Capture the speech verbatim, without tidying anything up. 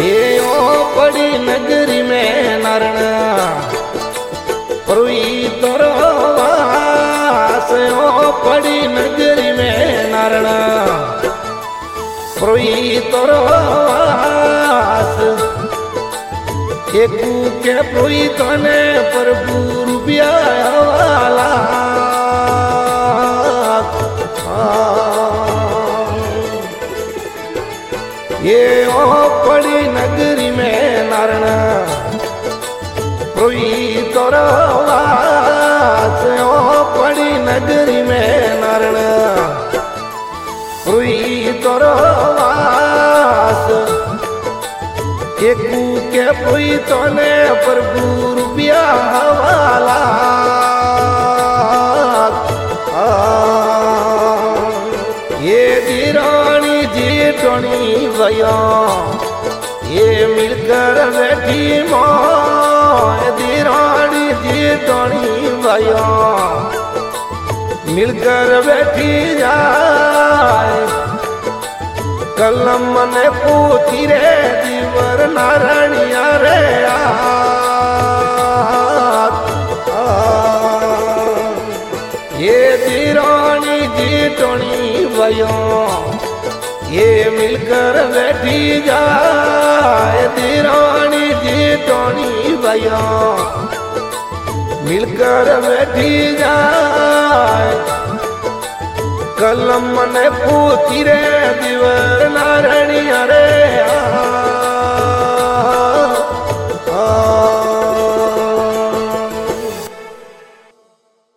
ये ओ बड़ी नगरी में नारण रुई तोरो वास ओ बड़ी नगरी में नारण रुई तोरो वास एकू के रुई तने प्रभु रुपया वाला ये ओ बड़ी नगरी में नारण रुई तोरो वास ओ बड़ी नगरी में नारण रुई तोरो वास एकू के रुई तने प्रभु रुपया वाला ये दीरानी जेठनी भैया ये मिलकर बैठी माँ दीरानी जेठनी भैया मिलकर बैठी जाए कलम ने पूछी रे दीवर नारायणिया रे आ, आ, ये दीरानी जेठनी भैया ये मिलकर बैठी जाए दीरानी जेठनी भैया मिलकर बैठी जाए कलम ने पूछी रे दीवर नारायणिया रे आ,